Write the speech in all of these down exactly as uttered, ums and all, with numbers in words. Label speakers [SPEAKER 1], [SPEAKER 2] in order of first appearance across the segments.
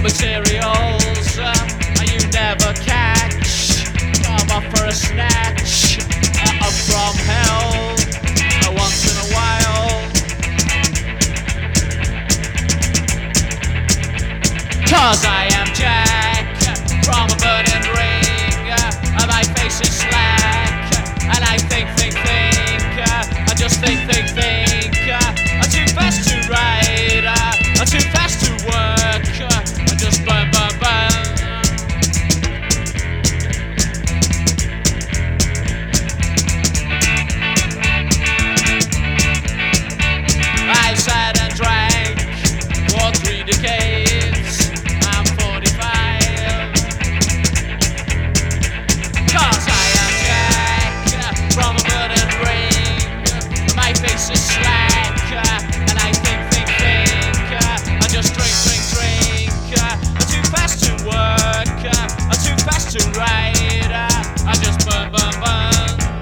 [SPEAKER 1] materials uh, you never catch. Come up for a snatch uh, up from hell uh, once in a while. Cause I am Jack from a burning ring, uh, and my face is slack, and I think, think, think, uh, I just think, think, think, uh, I'm too fast to ride, uh, I'm too fast to work, uh, I just burn, burn, burn. I sat and drank for three decades, I'm forty-five, cause I am Jack from a burning ring, my face is slack, and I think, think, think, I just drink, drink, drink, I'm too fast to work, I'm too fast to ride, I just burn, burn, burn.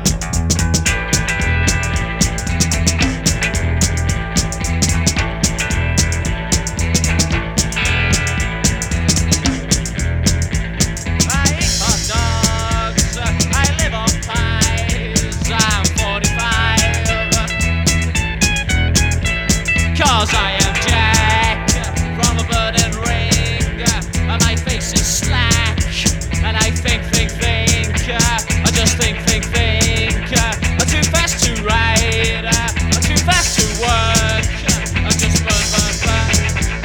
[SPEAKER 1] I eat hot dogs, I live on pies, I'm forty-five, cause I am Jack from a burning ring, and my face is slack, and I think, think, think, I just think, think, think, I'm too fast to ride, I'm too fast to work, I just burn, burn, burn.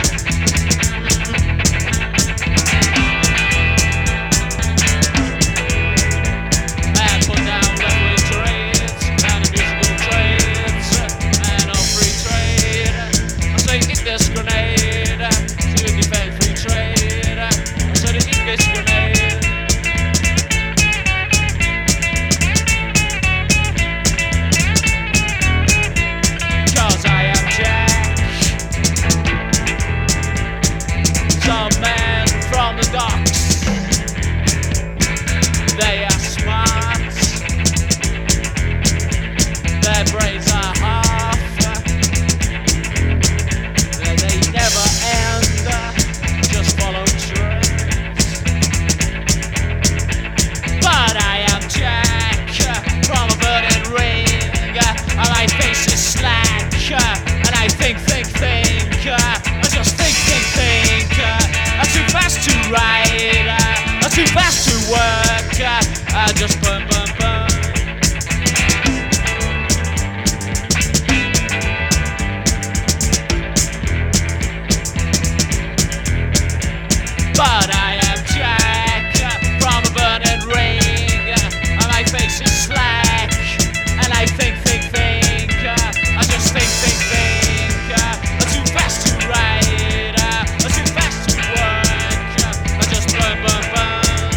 [SPEAKER 1] And put down left-wing trades, and the musical trades, and all free trade. I say eat this grenade, so you defend free trade. I said eat this grenade. Cause I am Jack, some men from the docks, they are smart, their brains are half, they, they never end, just follow trends. But I am Jack from a burning ring, and my face is slack, and I think, think, think, I just think, think, think, I'm too fast to ride, I'm too fast to work, I just burn, burn, burn. But I am Jack from a burning ring, and my face is slack, and I think, think, think, I just think, think, think, I'm too fast to ride, I'm too fast to work, I just burn, burn, burn.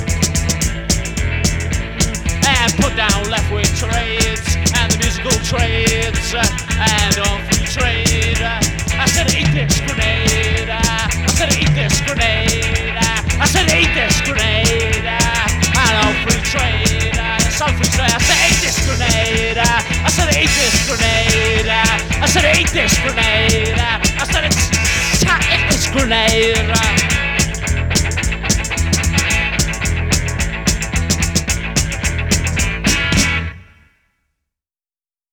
[SPEAKER 1] And put down left-wing trades, and the musical trades, and all free trade. I said eat this grenade, I said eat this grenade, I said eat this grenade, and all free trade, it's all free trade. I said eat this grenade, I said eat this grenade, I said eat this grenade, I said it's eat this grenade.